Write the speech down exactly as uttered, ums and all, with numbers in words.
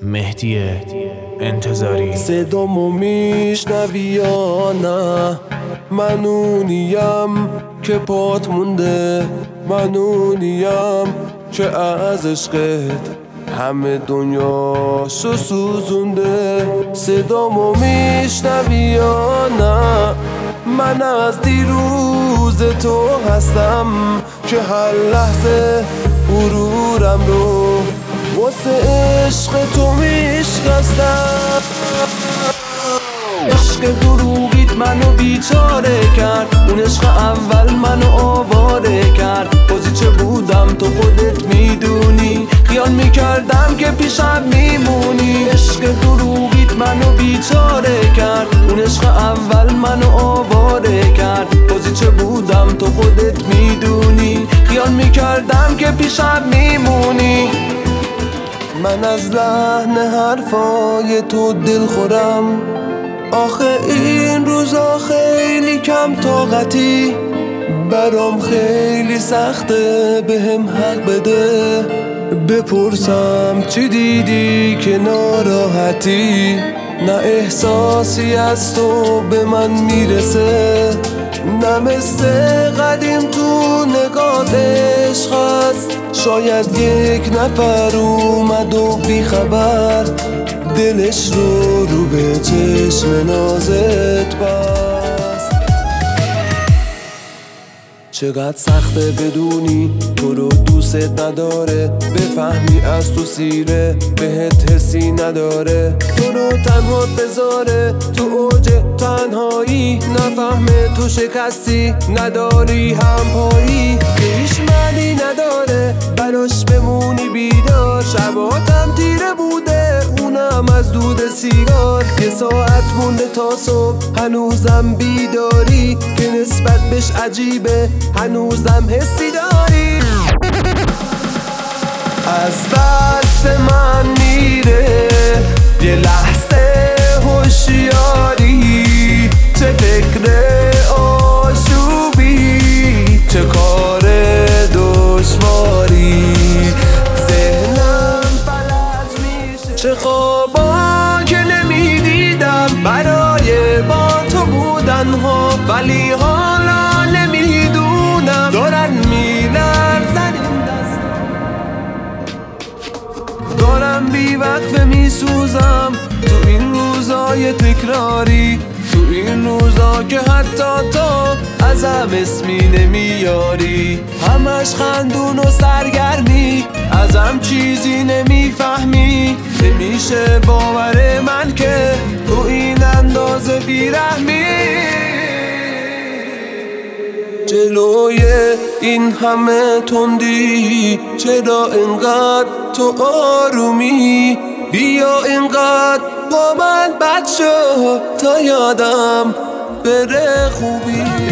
مهدی انتظاری. صدامو میشنوی یا نه؟ من اونیم که پات مونده، من اونیم که از عشقت همه دنیاشو سوزونده. صدامو میشنوی یا نه؟ من از دیروز تو هستم که هر لحظه غرورم رو واسه عشق تو میشکستم. عشق دروغیت منو بیچاره کرد، اون عشق اول منو آواره کرد. بازی چه بودم تو خودت میدونی، خیال میکردم که پیشم میمونی. عشق دروغیت منو بیچاره کرد، اون عشق اول منو آواره کرد. بازی چه بودم تو خودت میدونی، خیال میکردم که پیشم میمونی. من از لحن حرفای تو دل خورم، آخه این روزا خیلی کم طاقتی، برام خیلی سخته بهم حق بده. بپرسم چی دیدی که ناراحتی؟ نه احساسی از تو به من میرسه، نه مثل قدیم تو نگات عشق هست. شاید یک نفر اومد و بی خبر دلش رو رو به چشم نازت بست. چقدر سخته بدونی تو رو دوست نداره، بفهمی از تو سیره بهت حسی نداره. تو رو تنها بذاره تو اوج تنهایی، نفهمه تو شکستی نداری هم پایی. که هیچ معنی نداره براش بمونی بیدار، شباتم تیره بوده اونم از دود سیگار. یه ساعت مونده تا صبح هنوزم بیداری، که نسبت بهش عجیبه هنوزم حسی داری. از دست من میره یه لحظه هوشیاری، چه فکر آشوبی، چه کار دشواری. ذهنم فلج میشه، چه خوابا که نمیدیدم برای با تو بودن ها، ولی حالا نمیدونم دارن میلرزن این دستم. دارم بی وقفه میسوزم تو این روزای تکراری، تو این روزا که حتی تو ازم اسمی نمیاری. همش خندون و سرگرمی، ازم چیزی نمیفهمی. نمیشه باور من که تو این اندازه بیرحمی. جلوی این همه تندی چرا اینقدر تو آرومی؟ بیا اینقدر با من بد شو تا یادم بره خوبی.